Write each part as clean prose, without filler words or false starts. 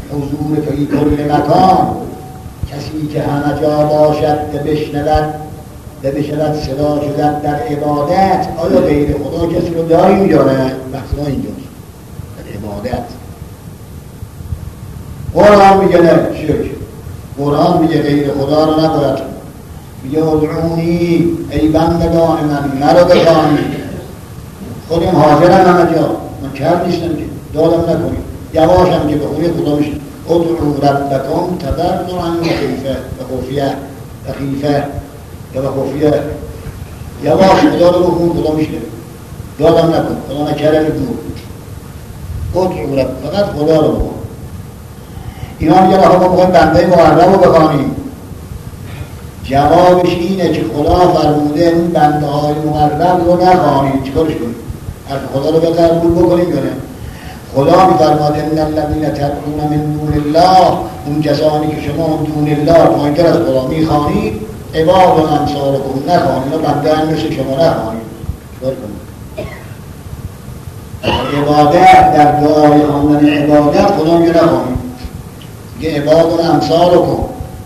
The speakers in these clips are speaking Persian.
حضور فی کل مکان، کسی که همه جا باشد بشود صدا شدن در عبادت. آیا غیر خدا کسی رو داری داره؟ بحث ما اینجاست، در عبادت. قرآن میگه نه، شرک. قرآن میگه غیر خدا رو نباید، میگه ادعونی ای بندگان من، مرا بخوانید. خودم حاضرم همه جا، من کرد نیستم که دادم نکنید، یواشم که بخونی خدا میشه ادعو ربکم تضرعا و خفیه یا خفیه، یواش خدا رو بخون خدا میشه، دادم نکن، خدا نکرم دور، ادعو رب، فقط خدا رو بخون. اینا میگه آقا ما بخوایم بنده مقرب رو بخوانیم. جوابش اینه که خدا فرموده این بنده های مقرب رو نخوانید، چیکارش کنید؟ حرف خدا رو به قبول بکنیم یا نه؟ خدا می‌فرماید ان الذین تدعون من دون الله، اون کسانی که شما دون الله پایین‌تر از خدا می‌خوانید، عباد امثالکم، نخوانید، اینا بنده هم مثل شما نخوانید. چیکار کنید؟ عبادت در دعای خواندن عبادت خدا میگه نخوانید، میگه عباد امثالکم.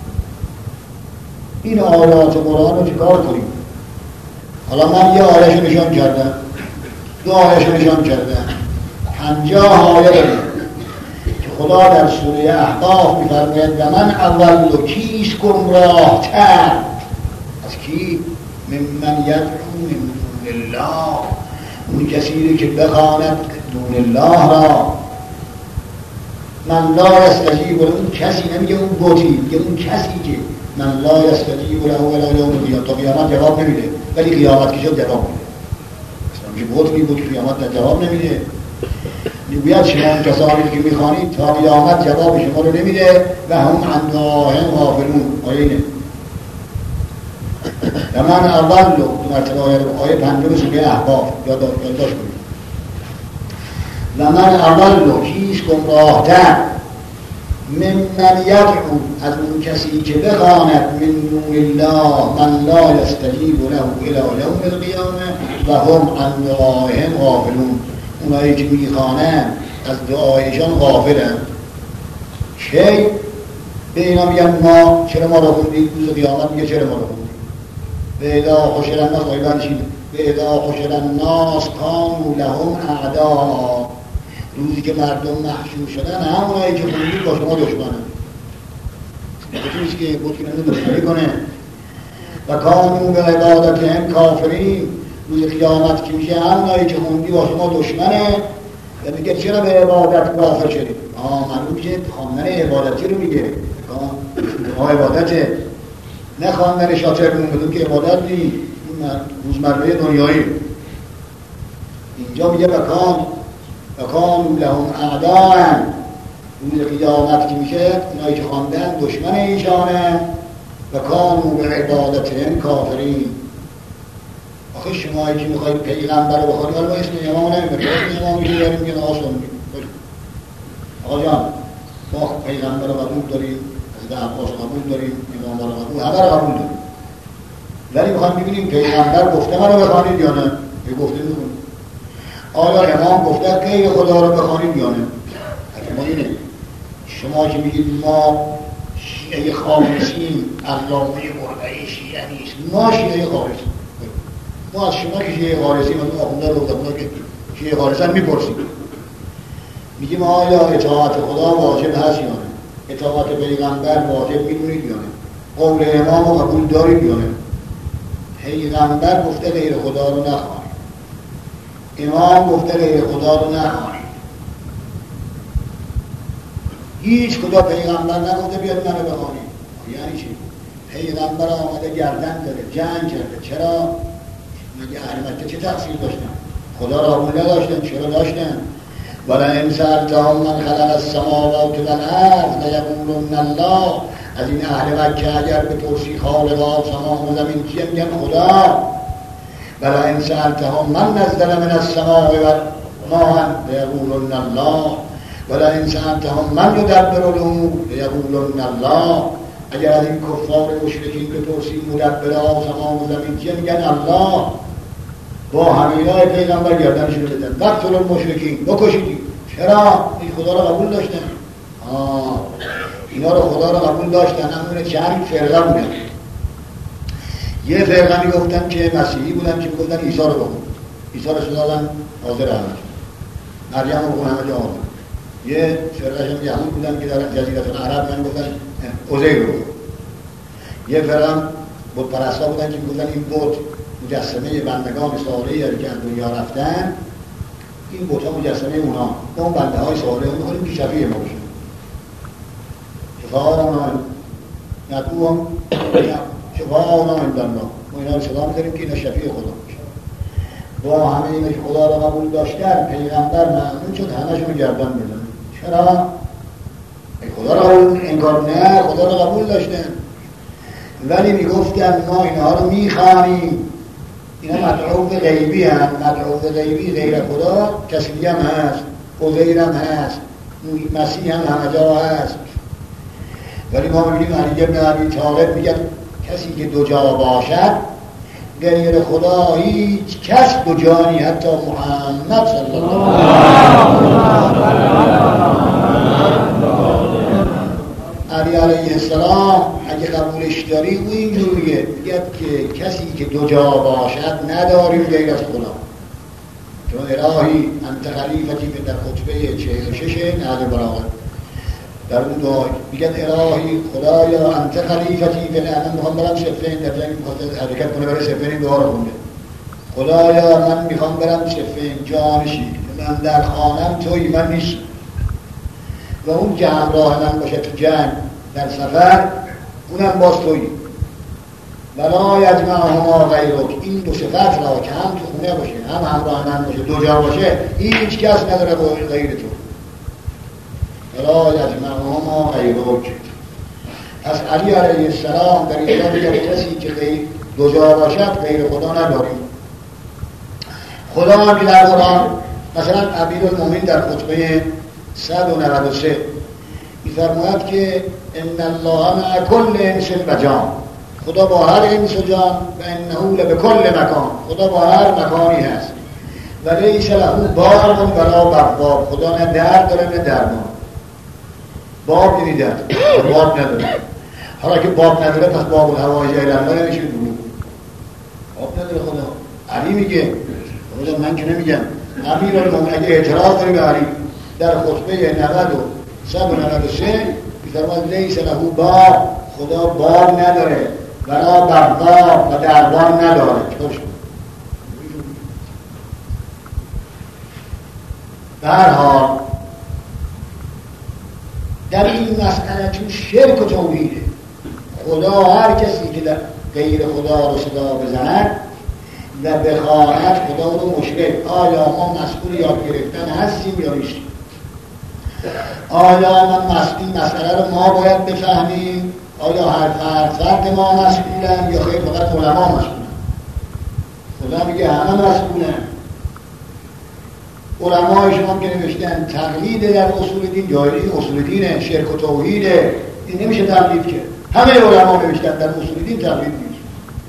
این آیات قرآن رو چیکار کنیم؟ حالا من یه آیه‌شو نشان کردم، دو آیه‌شو نشان کردم، 50 آیه داریم که خدا در سوره احقاف می‌فرماید و من اول کیست گمراه تر از کی؟ ممن یدعو من دون الله، اون کسی که بخواند دون الله را. من لا یستجیب له، اون کسی، نمیگه اون بوتی، میگه اون کسی که من لا یستجیب له الی یوم القیامه، تا قیامت جواب نمیده، ولی قیامت که شد جواب میده. اصلا میگه بوت میگه قیامت جواب نمیده، میگوید شما اون کسانی که میخوانید تا قیامت جواب شما رو نمیده و هم عن دعاهم غافلون. آیه اینه و من اول دو مرتبه آیه 5 سوره احقاف یادداشت کنید. و من اول کیست گمراه‌تر ممن یدعو، از اون کسی که بخواند من دون الله من لا یستجیب له الی یوم القیامه و هم عن دعاهم غافلون. اونایی که میخوانند از دعایشان غافلند. چه؟ به اینا میگن ما چرا ما رو خوندید؟ روز قیامت میگه چرا ما رو خوندید؟ به اذا حشر الناس، به اذا حشر الناس کانوا لهم اعداء، روزی که مردم محشور شدن همونایی که خوندید با شما دشمنن. بچه‌ایست که بود که نمی‌دونه کنه و کانوا به عبادتهم کافرین، روز قیامت که میشه همونایی که خوندی با شما دشمنه و میگه چرا به عبادت کافر شدید؟ معلوم که خواندن عبادتی رو میگه، عبادته، نه خواندن شاطر کنون بدون که عبادت نیست، روزمره دنیایی. اینجا میگه وکان لهم اعداء، روز قیامت که میشه اونایی که خواندن دشمن ایشانه و کانوا به عبادتهم کافرین. آخه شمایی که میخواید پیغمبر رو بخوانید، حالا اسم امام نمیبرید، اسم امام میگه یعنی میگه آقا سنی. آقا جان ما پیغمبر رو قبول داریم، از عباس قبول داریم، امام رو قبول، همه رو قبول داریم، ولی میخوایم ببینیم پیغمبر گفته ما رو بخوانید یا نه؟ یه گفته میخونید. آیا امام گفته غیر خدا رو بخوانید یا نه؟ ما اینه شما که میگید ما شیعه خالصیم، علامه مرغی شیعه نیست، ما شیعه خالصیم. ما از شما که شیعه خالصیم، از اون آخونده رو اونا که شیعه خالصن میپرسیم، میگیم آیا اطاعت خدا واجب هست یا نه؟ اطاعت پیغمبر واجب میدونید یا نه؟ قول امام رو قبول دارید یا نه؟ پیغمبر گفته غیر خدا رو نخوانید، امام گفته غیر خدا رو نخوانید، هیچ کجا پیغمبر نگفته بیاد منو بخوانید. یعنی چی؟ پیغمبر آمده گردن داره، جنگ کرده. چرا؟ مگه اهل مکه چه تقصیر داشتن؟ خدا را قبول نداشتن؟ چرا داشتن؟ ولئن سألتهم من خلق السماوات والارض لیقولن الله. از این اهل مکه اگر بپرسی خالق آسمان و زمین کیه؟ میگن خدا. ولئن سألتهم من نزل من السماء ماء لیقولن الله. ولئن سألتهم من یدبر الامور لیقولن الله. اگر از این کفار مشرکین بپرسی مدبر آسمان و زمین کیه؟ میگن الله. با همینای پیغمبر گردنشون بدن، وقتل المشرکین، بکشیدی. چرا؟ این خدا را قبول داشتن. اینا رو خدا رو قبول داشتن، همونه چند فرقه بودن. یه فرقه میگفتن که مسیحی بودن که میگفتن عیسی رو بخون، عیسی رو شدادن حاضر همه، مریم رو بخون همه جا حاضر. یه فرقه هم یهود بودن که در جزیره العرب میگفتن عزیر رو بخون. یه فرقه هم بت پرستا بودن که میگفتن این بت مجسمه بندگان صالحی که از دنیا رفتن، این بت ها مجسمه اونا، اون بنده های صالح میخونیم که شفیع ما بشن. شفاء اونا ندوهم شفاء اونا اندالله، ما اینا رو صدا می‌کنیم که اینا شفیع خدا بشن. با همه اینا که خدا رو قبول داشتن، پیغمبر مأمون شد همشون گردن بزنن. چرا؟ خدا رو قبول انکار نه، خدا رو قبول داشتن، ولی میگفتن ما اینها رو میخوانیم، اینا مدعو غیبی هم، مدعو غیبی غیر خدا کسی دیگه هم هست، عزیر هم هست، مسیح هم همه جا هست. ولی ما میبینیم علی بن ابی طالب میگه کسی که دو جا باشد غیر خدا هیچ کس دو جانی، حتی محمد صلی الله علیه علیه السلام اگه قبولش داری او اینجور میگه که کسی که دو جا باشد نداریم غیر از خدا. چون الهی انت خلیفتی به در خطبه 46 نهج البلاغه در اون دعا میگه الهی خدایا انت خلیفتی به من میخوام برم صفین، در جنگ میخواد حرکت کنه برای صفین، این دعا رو خونده خدایا من میخوام برم صفین جانشی، من در خانم توی من نیست و اون که همراه من باشه تو جنگ در سفر اونم باز توی ولا یجمعهما غیرک، این دو صفت را که هم تو خونه باشه هم همراه من باشه دو جا باشه هیچ کس نداره غیر تو، ولا یجمعهما غیرک. پس علی علیه السلام در اینجا میگه کسی که دو جا باشد غیر خدا نداریم. خدا هم که در قرآن مثلا امیرالمومنین در خطبه 193 می‌فرماید که ان الله مع کل انس و جان، خدا با هر انس و جان، و انه لبکل مکان، خدا با هر مکانی هست، و لیس له باب ولا بواب، خدا نه در داره نه درمان. باب یعنی در، باب نداره. حالا که باب نداره پس باب الهوای الله نمیشه دروغ. باب نداره خدا. علی میگه خدا، من که نمیگم، امیرالمومنین اگه اعتراض داری به علی در خطبه 193 می‌فرماید لیس له باب، خدا باب نداره، ولا بواب و دربان نداره. چطورش کنه؟ به هر حال در این مسئله چون شرک و توحیده، خدا هر کسی که در غیر خدا رو صدا بزند و بخواند خدا رو مشرک. آیا ما مسئول یاد گرفتن هستیم یا نیستیم؟ آیا این مسئله رو ما باید بفهمیم؟ آیا هر فرد ما مسئولن یا خیر فقط علما مسئولن؟ خدا میگه همه مسئولن. علمای شما که نوشتن تقلید در اصول دین، جایری اصول دینه، شرک و توحیده، این نمیشه تقلید که. همه علما نوشتن در اصول دین تقلید نیست.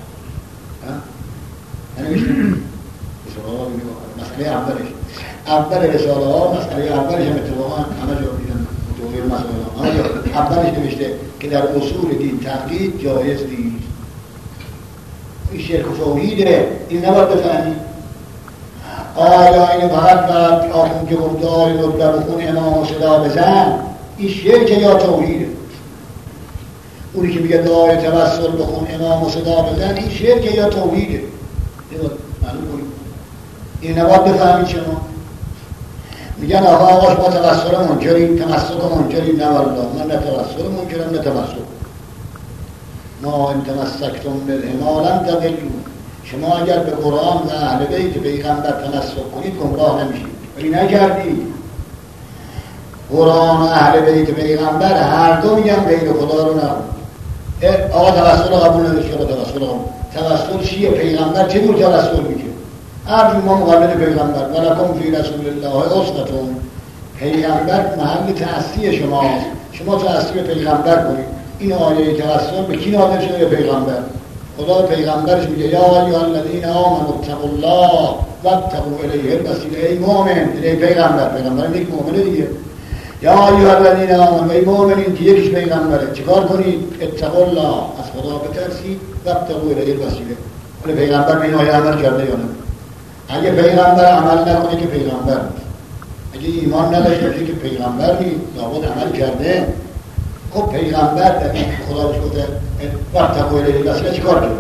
نوشتن مسئله اول رساله ها، مسئله اولش هم اتفاقا همه جا دیدن متوقع مسئله ها، اولش نوشته که در اصول دین تقلید جایز نیست. این شرک و توحیده، این نباید بفهمید. آیا این فقط وقت آخون که گفته آی نبدر بخون امام و صدا بزن، این شرک یا توحیده؟ اونی که میگه دعای توسل بخون امام و صدا بزن، این شرک یا توحیده؟ معلوم کنید. این نباید بفهمید شما. میگن آقا شما توسل منکرین، تمسک منکرین. نه والله، من نه توسل منکرم نه تمسک. ما ان تمسکتم بالهما لم تضلوا، شما اگر به قرآن و اهل بیت پیغمبر تمسک کنید گمراه نمیشید. ولی نکردید. قرآن و اهل بیت پیغمبر هر دو میگن غیر خدا رو نخون. آقا توسل قبول نداشت، آقا توسل قبول. توسل چیه؟ پیغمبر چه جور توسل میکنه؟ هر ما مقلد پیغمبر، ولکم فی رسول الله اسوة. پیغمبر محل تأثیر شماست، شما تأثیر پیغمبر کنید. این آیه توسل به کی نازل شده؟ به پیغمبر. خدا پیغمبرش میگه یا ایها الذین آمنوا اتقوا الله وابتغوا الیه الوسیله. ای مؤمن، ای پیغمبر یک مؤمنه دیگه، یا ایها الذین آمنوا ای مؤمنین که یکیش پیغمبره چیکار کنید؟ اتقوا الله، از خدا بترسید و ابتغوا الیه الوسیله. ولی پیغمبر به این آیه عمل کرده یا نه؟ اگه پیغمبر عمل نکنه که پیغمبر نیست، اگه ایمان نداشته باشه که پیغمبر نیست، لابد عمل کرده. خب پیغمبر در این خدا بهش گفته و ابتغوا الیه الوسیله چیکار کرده؟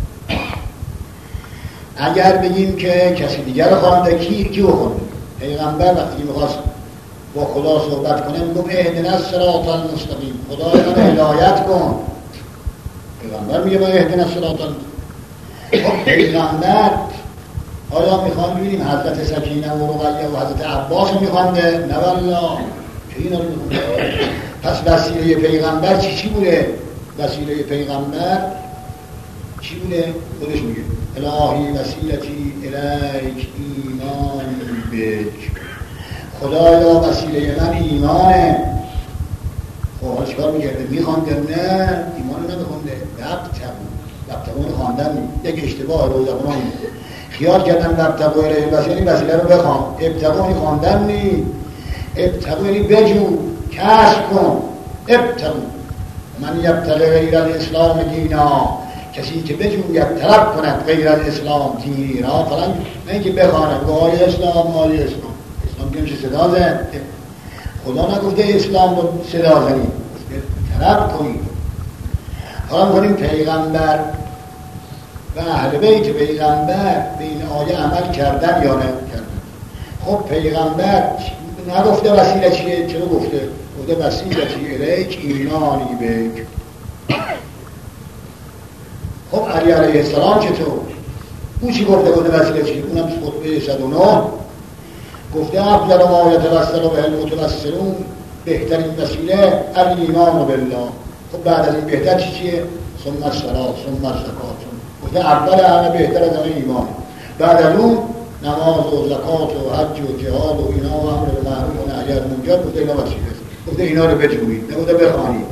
اگر بگیم که کسی دیگر خوانده، کیو خوانده؟ پیغمبر وقتی میخواست با خدا صحبت کنه میگم اهدنا الصراط المستقیم، خدا منو هدایت کن. پیغمبر میگه ما اهدنا الصراط المستقیم. خب پیغمبر آیا میخوان ببینیم حضرت سکینه و رقیه و حضرت عباس میخوانده؟ نه والله، که اینا رو میخوانده. پس وسیله پیغمبر چی بوده؟ وسیله پیغمبر چی بوده؟ خودش میگه الهی وسیلتی الیک ایمان بک، خدایا وسیله من ایمانه. خب حالا چیکار میکرده؟ میخوانده؟ نه، ایمان رو نمیخوانده. وابتغوا خواندن یک اشتباه رو زبان خیال کردن. وابتغوا الیه الوسیله وسیله رو بخوان، ابتغوا خواندن نی، ابتغوا یعنی بجو، کسب کن. ابتغوا من یبتغی غیر الاسلام دینا، کسی که بجوید طلب کند غیر الاسلام دینی را فلان، نه اینکه بخواند آیه اسلام آیه اسلام. اسلام که میشه صدا زد، خدا نگفته اسلام رو صدا زنید، طلب کنید. حالا می‌کنیم پیغمبر و اهل بیت پیغمبر به این آیه عمل کردن یا نکردن؟ خب پیغمبر نگفته وسیله چیه؟ چرا گفته؟ گفته وسیلتی الیک ایمانی بک. خب علی علیه السلام چطور؟ او چی گفته؟ گفته وسیله چی؟ اونم خطبه 109 گفته افضل ما یتوسل به المتوسلون، بهترین وسیله الایمان بالله. خب بعد از این بهتر چیه؟ ثم الصلاة ثم الزکات. گفته اول همه بهتر از همه ایمان، بعد از اون نماز و زکات و حج و جهاد و اینا و امر معروف و نهی از منکر. گفته اینا وسیله است. گفته اینا رو بجویید، نگفته بخوانید.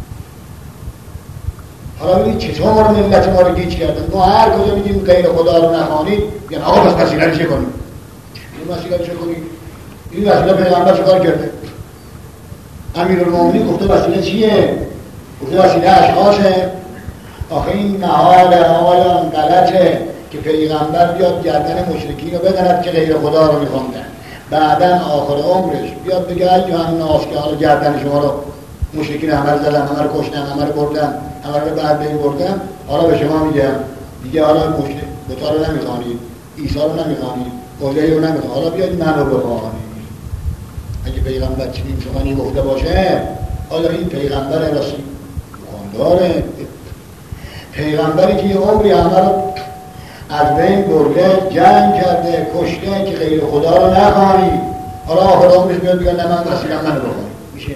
حالا ببینید چطور ملت ما رو گیج کردن. ما هر کجا میگیم غیر خدا رو نخوانید، میگن آقا بس وسیله رو چه کنیم؟ این وسیله رو چه کنیم؟ این وسیله پیغمبر چیکار کرده؟ امیرالمومنین گفته وسیله چیه؟ گفته وسیله اشخاصه. آخه این محال آیان غلطه که پیغمبر بیاد گردن مشرکین رو بدند که غیر خدا رو میخواندن، بعدن آخر عمرش بیاد بگه ایها الناس که حالا گردن شما رو مشرکین همه رو زدن، همه رو کشتن، همه رو بردن، همه رو بعد بین بردن، حالا به شما میگم دیگه حالا مشرک بتا رو نمیخوانید، عیسی رو نمیخوانید، اولیه رو نمیخوانید، حالا بیاید من رو بخوانید. اگه پیغمبر چنین سخنی گفته باشه، حالا این پیغمبر رسول خوانداره، پیغمبری که یه عمری همه رو از بین برده، جنگ کرده، کشته که غیر خدا رو نخوانید، حالا آخر عمرش بیاد بگن نه من وسیله‌ام منو بخوانید. میشه؟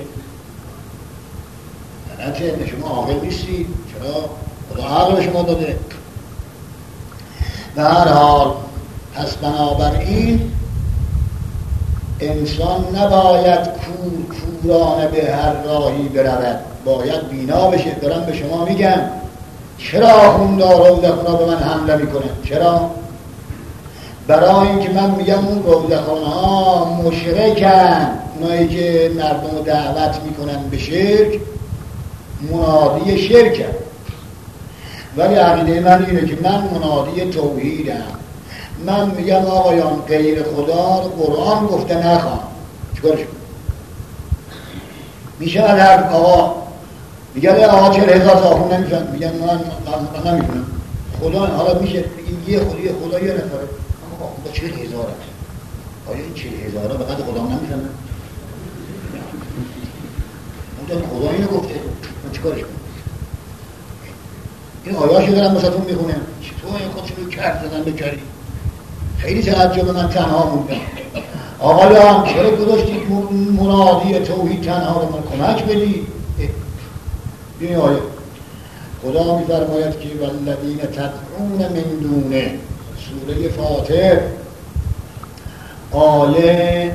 نه شما عاقل نیستید. چرا؟ خدا عقل به شما داده. به هر حال پس بنابراین انسان نباید کورانه به هر راهی برود، باید بینا بشه. دارم به شما میگم چرا آخوندها روزخونا به من حمله میکنه؟ چرا؟ برای اینکه من میگم اون روزخونا مشرکن، اونایی که مردم دعوت میکنن به شرک منادی شرکن، ولی عقیده من اینه که من منادی توحیدم. من میگم آقایان غیر خدا قرآن گفته نخوان، چیکارش میشه؟ هر آقا میگه آقا 40,000 آخون نمیشن، میگن من نمیکنم. خدا حالا میشه این یه خدا یه نفره، اما خدا 40,000 آیا این 40,000 به قدر خدا نمیشن؟ خدا اینو گفته، من چیکارش کنم؟ این آیاشو دارم واسهتون میخونم. چطور این خودشونو کرد زدن بکری؟ خیلی تعجب من تنها موندم. آقایان چرا گذاشتید منادی توحید تنها رو من کمک بدید؟ این آیه خدا میفرماید که والذین تدعون من دونه، سوره فاتر آیه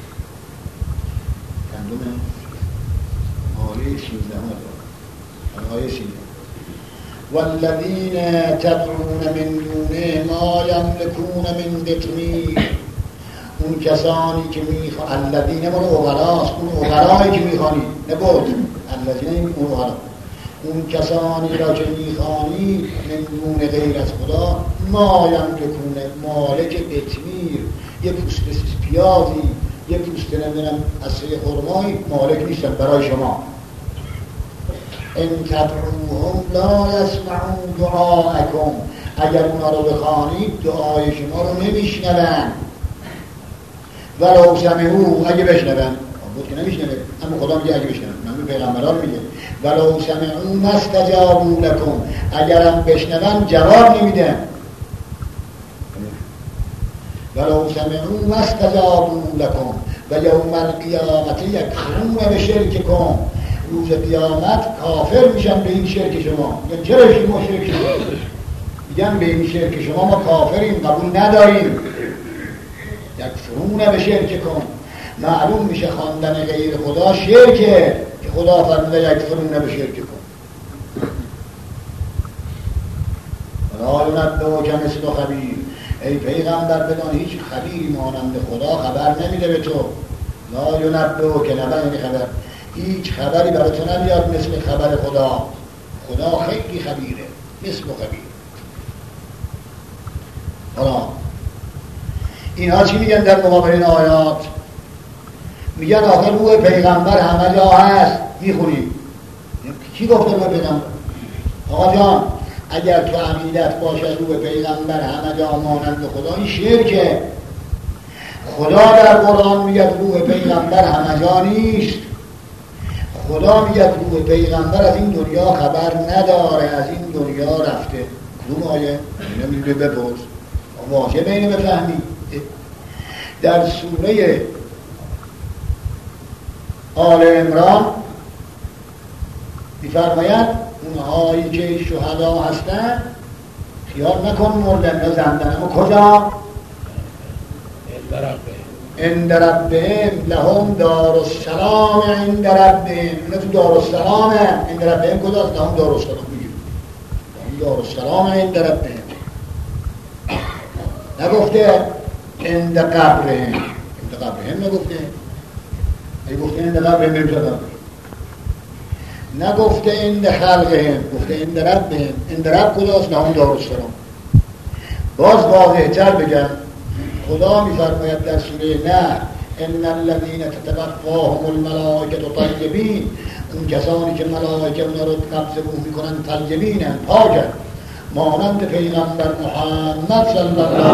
چندمه؟ آیه 13 آیه 13 والذین تدعون من دونه ما یملکون من قطمیر، اون کسانی که میخوان الذین من اغلاست، اون اغلایی که میخوانی نبود الذین اون اغلا، اون کسانی را که میخوانی من دون غیر از خدا ما یملکون مالک قطمیر، یه پوست پیازی، یه پوست نمیدونم اصله خرمایی مالک نیستن برای شما. ان تدعوهم لا یسمعون دعاءکم، اگر اونا رو بخوانید دعای شما رو نمیشنون. ولو سمعوا، اگه بشنون بود که نمیشنون، اما خدا میگه اگه بشنون، من به پیغمبران میگه ولو سمعوا ما استجابوا لکم، اگرم بشنون جواب نمیدن. ولو سمعوا ما استجابوا لکم و یوم القیامت یکفرون بشرککم، روز قیامت کافر میشن به این شرک شما. میگن چرا شما شرک شما؟ میگن به این شرک شما ما کافریم، قبول نداریم. یکفرون بشرککم، معلوم میشه خواندن غیر خدا شرکه که خدا فرموده یکفرون بشرککم. ولا ینبئک مثل خبیر، ای پیغمبر بدان هیچ خبیری مانند خدا خبر نمیده به تو. لا ینبئک، نبأ یعنی خبر، هیچ خبری برای تو نمیاد مثل خبر خدا. خدا خیلی خبیره، مثل خبیر. حالا اینها چی میگن در مقابل این آیات؟ میگن آخر روح پیغمبر همه جا هست. میخونیم کی گفته روح پیغمبر؟ آقا جان اگر تو عقیدت باشه روح پیغمبر همه جا مانند خدا، این شرکه. خدا در قرآن میگه روح پیغمبر همه جا نیست. خدا میگه روح پیغمبر از این دنیا خبر نداره، از این دنیا رفته. کدوم آیه؟ نمیده بپرس، واجب اینو بفهمی. در سوره آل عمران میفرماید اونهایی که شهدا هستن خیال نکن مردن یا زندن، اما کجا؟ عند ربهم لهم دار السلام عند ربهم. اینا تو دار السلام هم. عند ربهم کجاست؟ لهم دار السلام میگیم، لهم دار السلام عند ربهم. نگفته عند قبرهم، عند قبرهم نگفته. ای گفته عند قبرهم نمیشه، نگفته عند خلقهم، گفته عند ربهم. عند رب کجاست؟ لهم دار السلام. باز واضح تر بگم، خدا میفرماید در سوره نحل ان الذين تتوفاهم الملائکه طیبین، اون کسانی که ملائکه اونا رو قبض روح میکنن طیبینن، پاکن، مانند پیغمبر محمد صلی الله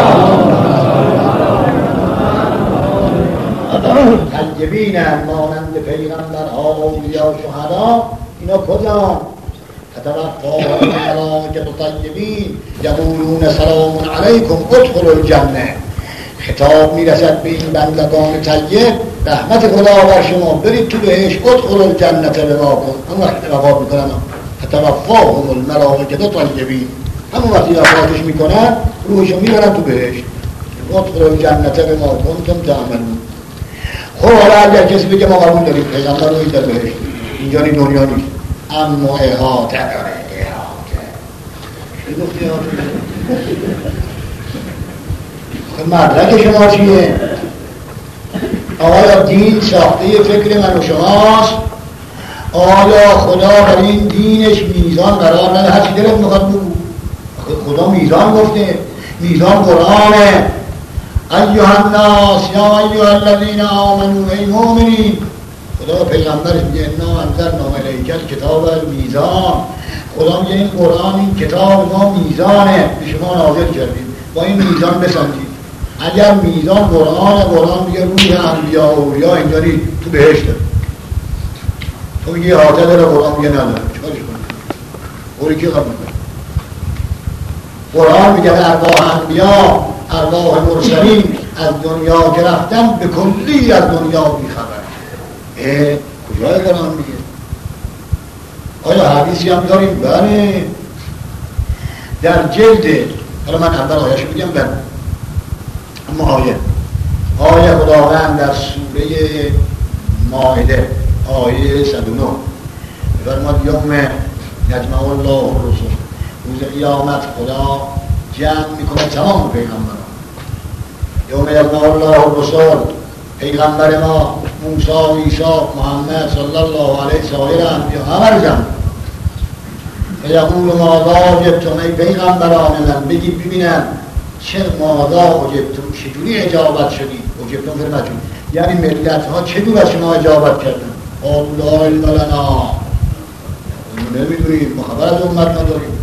علیه و آله. طیبینن مانند پیغمبر ها و اولیاء و شهدا. اینا کجا؟ تتوفاهم الملائکه طیبین یقولون سلام علیکم ادخلوا الجنه. خطاب میرسد به این بندگان طیب، رحمت خدا بر شما، برید تو بهشت. ادخلوا الجنه بما کنتم، همون وقتی وفات میکنن تتوفاهم الملائکه طیبین، همون وقتی وفاتش میکنن روحشون میبرن تو بهشت. ادخلوا الجنه بما کنتم تعملون. خب حالا اگر کسی بگه ما قبول داریم پیغمبر رو در بهشت، اینجا دنیا نیست، اما احاطه داره. احاطه چی گفتی احاطه؟ مدرک شما چیه؟ آیا دین ساخته فکر من و شماست؟ آیا خدا برای این دینش میزان قرار نده؟ هرچی دلت میخواد بگو. خدا میزان گفته، میزان قرآنه. ایها الناس یا ایها الذین آمنوا، ای مؤمنین. خدا پیغمبرش میگه انا انزلنا الیک الکتاب المیزان. خدا میگه این قرآن، این کتاب ما میزانه، به شما نازل کردیم، با این میزان بسنجید. اگر میزان قرآن میگه روح انبیا و اولیا اینجا تو بهشت، تو میگه احاطه داره، قرآن میگه نداره، چیکارش کنی؟ قولی کی قبول کنه؟ قرآن میگه ارواح انبیا، ارواح مرسلین از دنیا که رفتن به کلی از دنیا بیخبر. کجای قرآن میگه؟ آیا حدیثی هم داریم؟ بله، در جلد، حالا من اول آیه‌شو میگم بعد اما آیه خداوند در سوره مائده آیه 109 فرمود یوم یجمع الله الرسل، روز قیامت خدا جمع میکنه تمام پیغمبران. یوم یجمع الله الرسل، پیغمبر ما موسی، عیسی، محمد صلی الله علیه سایر انبیا همه رو جمع فیقول ماذا اجبتم، ای پیغمبران من بگید ببینم چه ماذا اجبتم، چجوری اجابت شدید. اجبتم فرمتون یعنی ملت ها چجور از شما اجابت کردن. قالوا لا علم لنا، نمیدونیم، ما خبر از امت نداریم.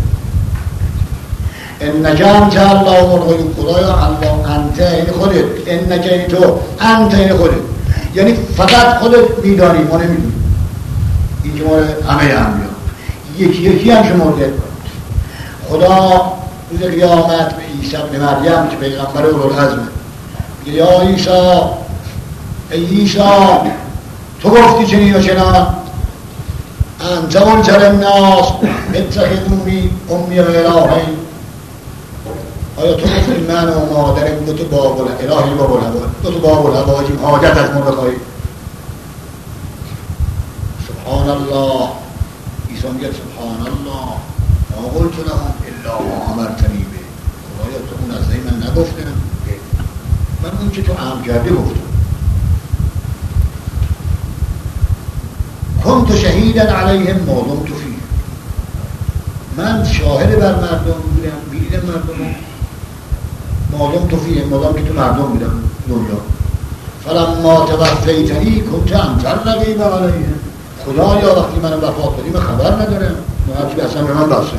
انک انت علام الغیوب، خدایا الله انت این خودت، انک این تو، انت این خودت، یعنی فقط خودت میدانی، ما نمیدونیم. این که مال همه انبیا یکی یکی هم شمرده. خدا روز قیامت به عیسی ابن مریم که پیغمبر اولوالعزمه میگه یا عیسی، ای عیسی تو گفتی چنین و چنان، انت قلت للناس اتخذونی امی و الهین، آیا تو گفتی من و مادرم دو تا باب الهی باب الهوای، دو تا باب الهوای حاجت از ما بخواهی. سبحان الله. عیسی میگه سبحان الله ما قلت لهم الا ما امرتنی به، خدایا تو اون از من نگفتم، من اون که تو امر کردی گفتم. کنت شهیدا علیهم ما دمت فیهم، من شاهد بر مردم بودم، میدیدم مردم ما دمت فیهم، مادام که تو مردم بودم دنیا. فلما توفیتنی کنت انت الرقیب علیهم، خدایا وقتی منو وفات دادی من خبر ندارم، هرچی اصلا به من بسته.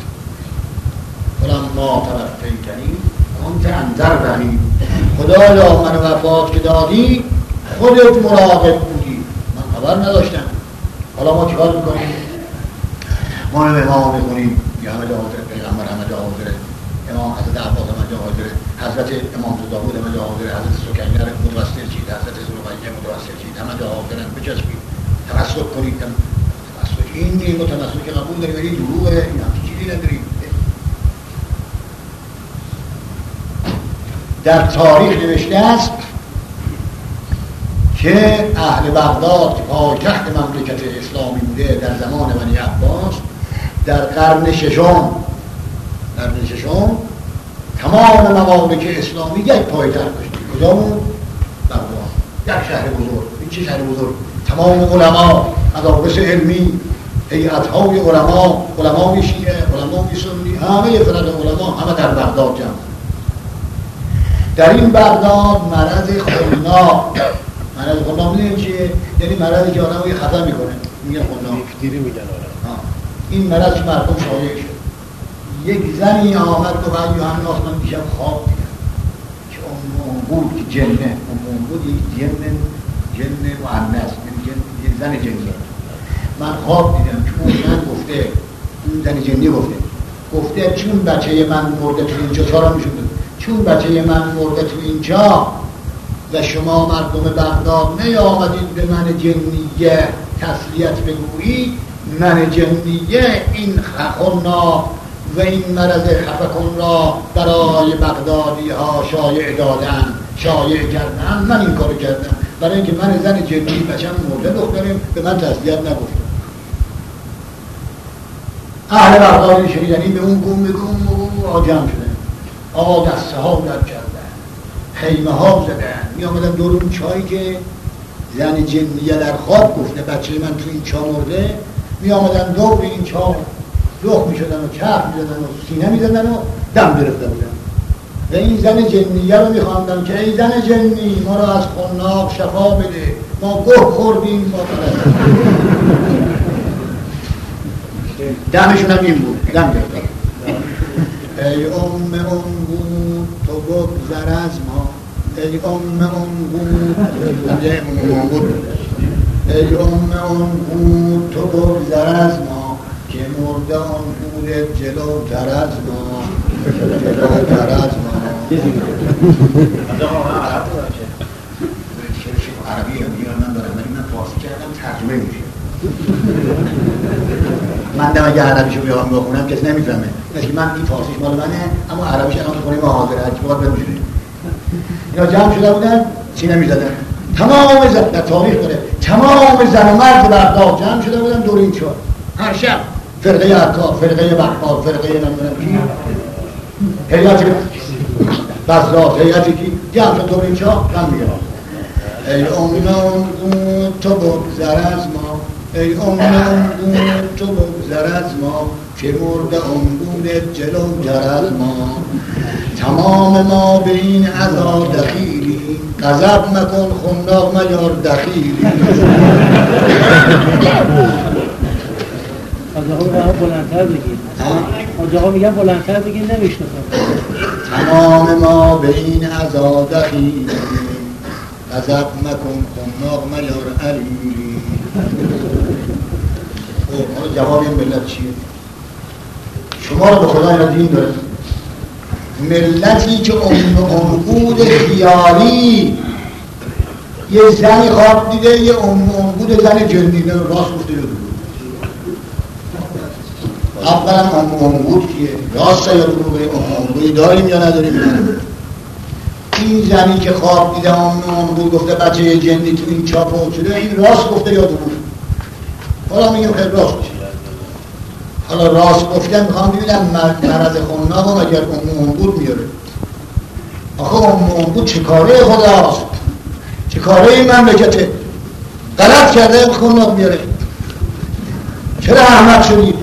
فلما توفیتنی کنت انت الرقیب، خدایا منو وفات که دادی خودت مراقب بودی، من خبر نداشتم. حالا ما چیکار میکنیم؟ ما امام میکنیم، یا همه جا حاضره، پیغمبر همه جا حاضره، امام حضرت عباس همه جا حاضره، حضرت امام داوود همه جا حاضره، حضرت سکینر متوسل چید، حضرت ذوالقرنین متوسل چید، همه جا حاضرن. بچسبید تمسک کنید. تمسک این نیم و تمسک که قبول داریم، این دروغه، این همچی چیزی نداریم. در تاریخ نوشته است که اهل بغداد که پایتخت مملکت اسلامی بوده در زمان بنی عباس، در قرن ششم تمام ممالک اسلامی یک پایتخت داشت. کدامون؟ بغداد، یک شهر بزرگ. این چه شهر بزرگ؟ تمام علما، مدارس علمی، هیئت‌های علمای شیعه، علمای سنی، همه فرد علما همه در بغداد جمع. در این بغداد مرض خناق، مرض خناق میدونیم چیه؟ یعنی مرضی که آدم رو خطا میکنه، میگن خناق، دیری میگن آدم. این مرض که مردم شایع شد. یک زنی آمد و بعد یوحناس من دیشب خواب دیدم که اون بود که جنه، اون بود یک جن مؤنث، یعنی زن جنی. من خواب دیدم که اون زن گفته، اون زن جنی گفته چون بچه من مرده تو اینجا، چرا میشد؟ چون بچه من مرده تو اینجا و شما مردم بغداد نیامدید به من جنیه تسلیت بگویید، من جنیه این خناق و این مرض خفکن را برای بغدادی ها شایع کردم، من این کارو کردم برای اینکه من زن جنی بچم مرده دخترم به من تسلیت نگفتم. اهل بغدادی شنیدنی به اون گم جمع شدن، آقا دسته ها در کردن، خیمه ها زدن، می آمدن دور اون چایی که زن جنیه در خواب گفته بچه من تو این چا مرده، می آمدن دور این چا لخ می شدن و چرخ می زدن و سینه می زدن و دم گرفته بودن و این زن جنیه رو می خواندن که ای زن جنی ما رو از خناق شفا بده، ما گه خوردیم با طرف. دمشون هم این بود، دم گرفته. ای ام بود تو بگذر از ما، ای ام بود تو بگذر از ما که مرده آن بود جلوتر از ما، جلوتر از ما. عربی من دارم ولی من فارسی کردم ترجمه میشه. من دم اگه عربیشو بیام بخونم کسی نمیفهمه، مثل من این فارسیش مال منه اما عربیش الان تو خونه ما حاضره، هرچی باید بمونه. اینا جمع شده بودن سینه میزدن، تمام زن در تاریخ داره، تمام زن و مرد بغداد جمع شده بودن دور این چهار، هر شب فرقه عکار، فرقه بقال، فرقه نمیدونم کی، هیئت بس ذاتیتی که جمع تو اینجا کم میگه ای امنون تو بگذر از ما، ای امنون تو بگذر از ما، که مرد امگونت جلوتر از ما. تمام ما به این عزا دخیلی، غضب مکن خنداق میار دخیلی. آجاقا بلندتر بگید، آجاقا میگن بلندتر بگید نمیشنفم. تمام ما به این عزا دخیلی، غضب مکن خنداق میار علیلی. خب جواب این ملت چیه؟ شما رو به خدا اینا دین داره. ملتی که انبود خیالی، یه زنی خواب دیده، یه انبود زن جندیده راست گفته رو اولا انبود کیه؟ راست یا دروغه؟ انبودی داریم یا نداریم؟ این زنی که خواب دیده انبود گفته بچه یه جندی تو این چاپ افتاده، این راست گفته یا دروغه؟ حالا میگم خیلی راست میشه. حالا راست گفته میخوام ببینم مرض خوناب اگر انبود میاره. آخه انبود چه کاره خداست؟ چه کاره این مملکته؟ غلط کرده خوناب میاره. چرا احمق شدید؟